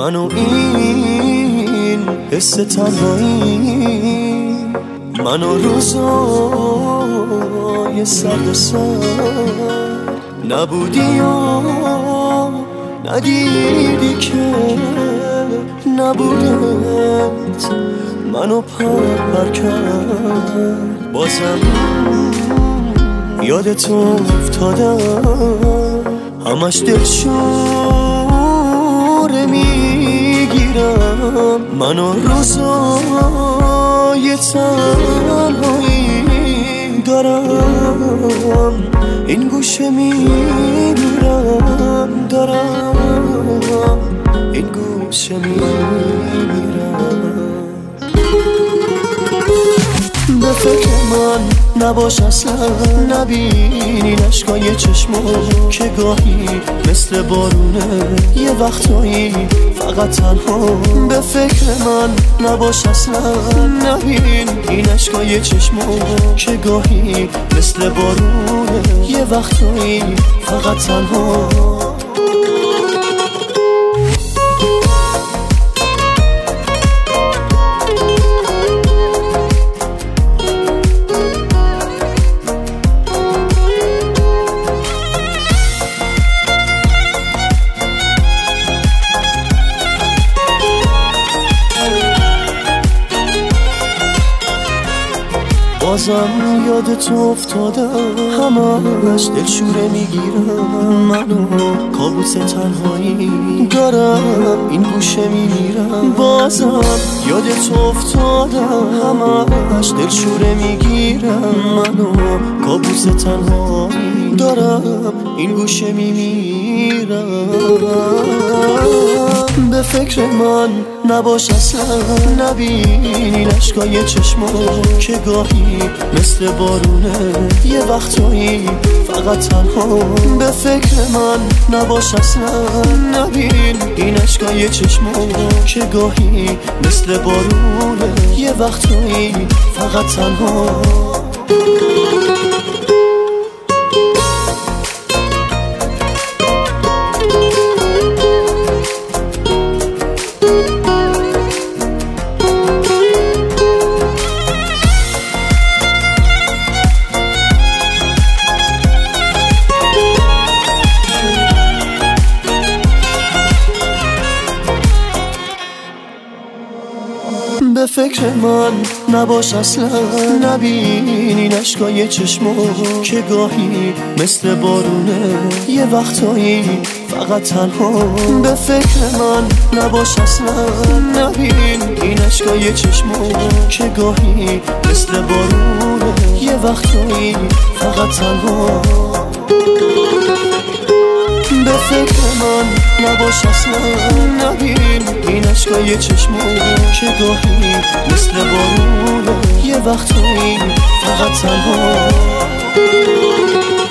منو این حس تنهایی، منو روزای سرد سر نبودی و ندیدی که نبودت منو پر کرد. بازم یادت افتادم، همش دلشوره میگیرم، منو روزای تنهایی دارم، این گوشه میمیرم، دارم این گوشه میمیرم. به فکر من نباش اصلا، نبینی اشکای چشمو که گاهی مثل بارونه، یه وقتایی فقط تنها. به فکر من نباش اصلا، نبین این اشکای چشمو که گاهی مثل بارونه، یه وقتایی فقط تنها. بازم یادت افتادم، همش دلشوره میگیرم، منو کابوس تنهایی دارم، این گوشه میمیرم. بازم یادت افتادم، همش دلشوره میگیرم، منو کابوس تنهایی دارم، این گوشه میمیرم. به فکر من نباش اصلا، نبینی اشکای چشمو که گاهی مثل بارونه، یه وقتایی فقط تنها. به فکر من نباش اصلا، نبین این اشکای چشمو که گاهی مثل بارونه، یه وقتایی فقط تنها. به فکر من نباش اصلا، نبینی اشکای چشمو که گاهی مثل بارونه، یه وقتایی فقط تنها. به فکر من نباش اصلا، نبین این اشکای چشمو که گاهی مثل بارونه، یه وقتایی فقط تنها. به فکر من نباش اصلا، نبین این اشکای چشمو که گاهی مثل بارونه، یه وقتایی فقط تنها.